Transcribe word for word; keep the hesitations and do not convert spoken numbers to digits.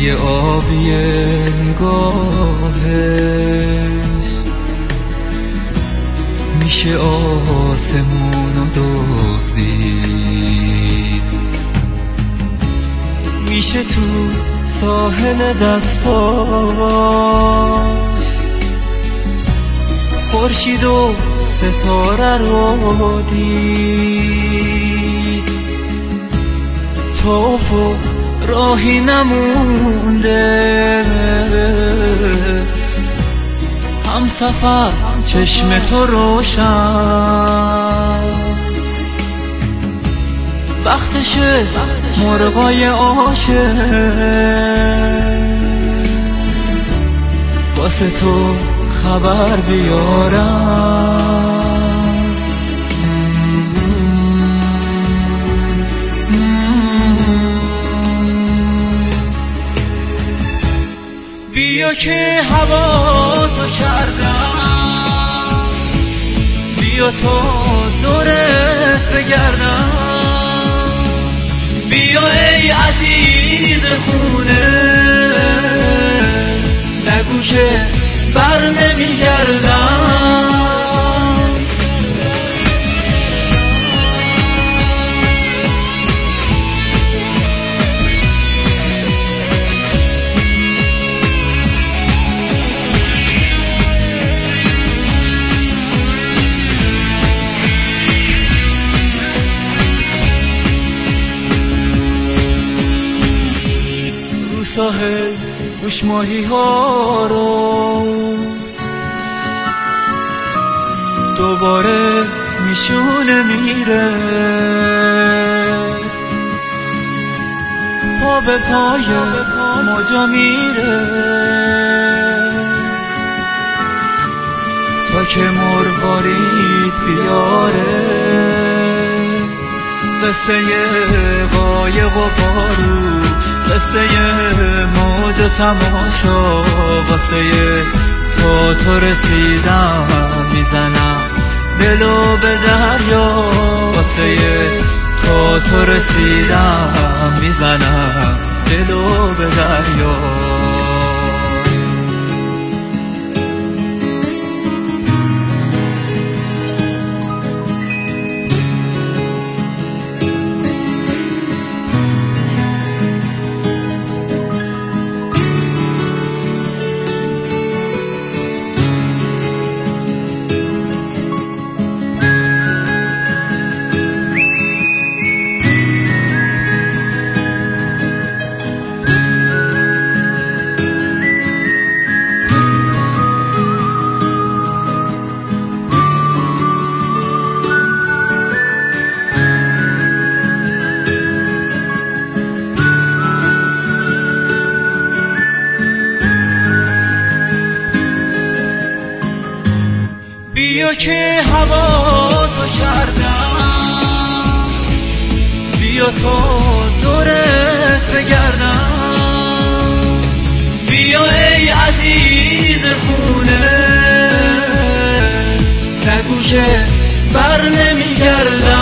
چشمای آبی نگاهش میشه آسمونو دزدید، میشه تو ساحل دستاش خورشید و ستاره رو دید. تا افق راهی نمونده، هم سفر چشم تو روشن، وقتشه مرغای عاشق واسه تو خبر بیارم. بیا که هوا تو کردم، بیا تو دورت بگردم، بیا ای عزیز خونه، نگو که بر نمیگردم. ساحل گوش ماهی ها رو دوباره میشونه میره، پا به پای موجا میره، تا که مروارید بیاره قصه قایق و بارو، قصه موج و تماشا، واسه تا تو رسیدم میزنم دلو به دریا، واسه تا تو رسیدم میزنم دلو به دریا. بیا که هوا تو کردم، بیا تو دورت بگردم، بیا ای عزیز خونه، نگو که بر نمیگردم.